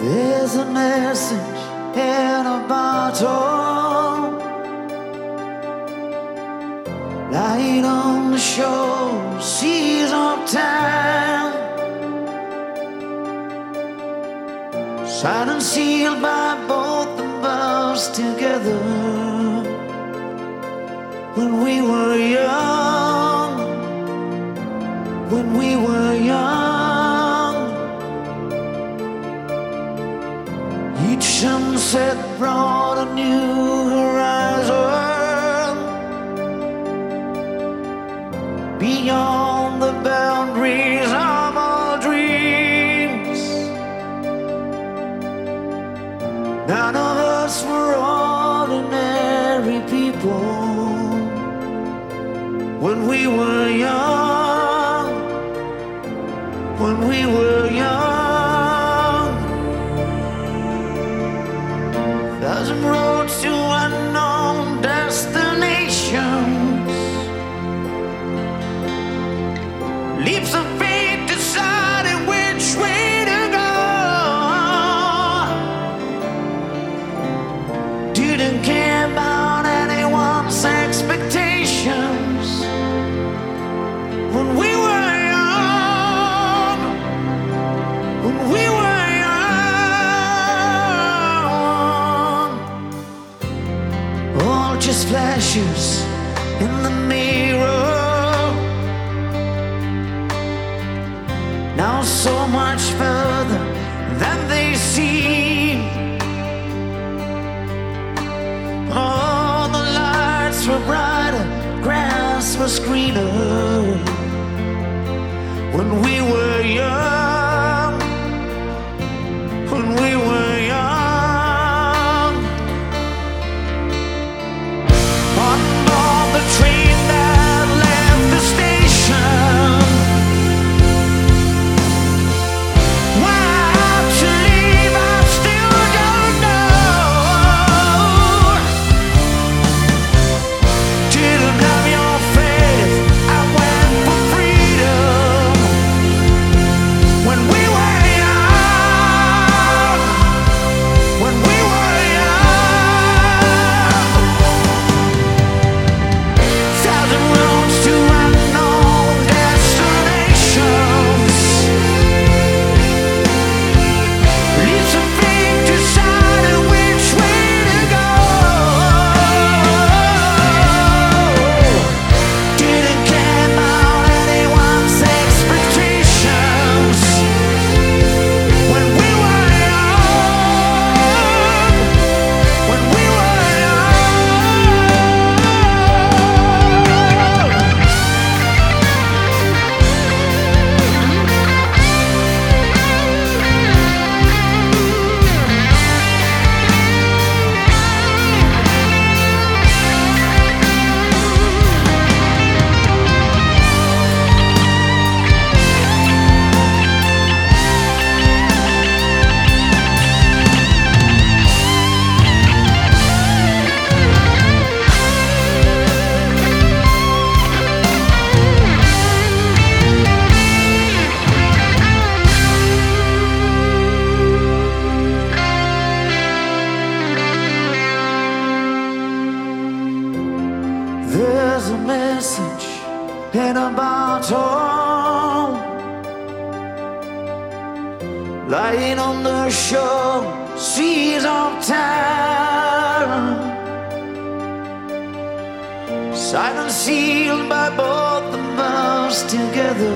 There's a message in a bottle lying on the shore, seas of time, signed and sealed by both of us together when we were young, when we were young. Each sunset brought a new horizon beyond the boundaries of our dreams. None of us were ordinary people when we were young, when we were young. Thousand roads to unknown destinations, leaps of faith deciding which way to go. Didn't care about anyone's expectations when we were young, when we were just flashes in the mirror. Now so much further than they seem. All the lights were brighter, grass was greener when we were young, when we were young. There's a message in a bottle lying on the shore, seas of time, signed and sealed by both of us together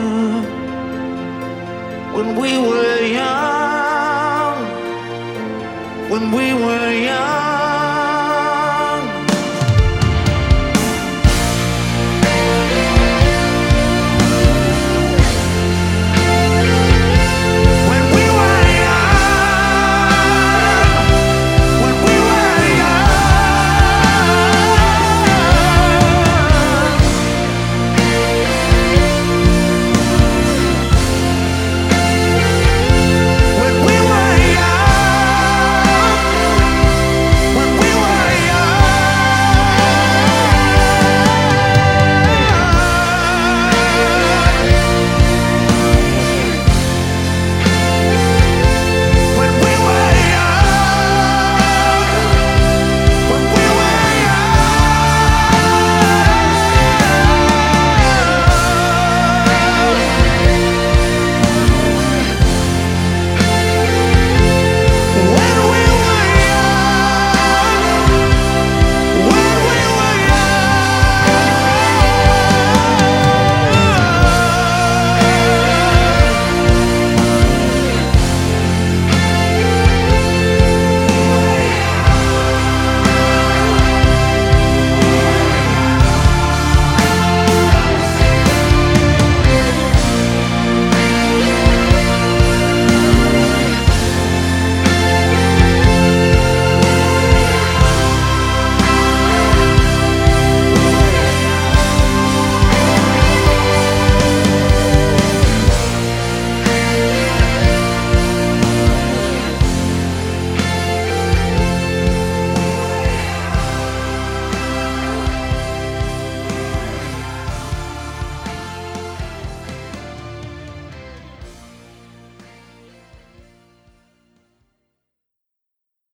when we were young, when we were young.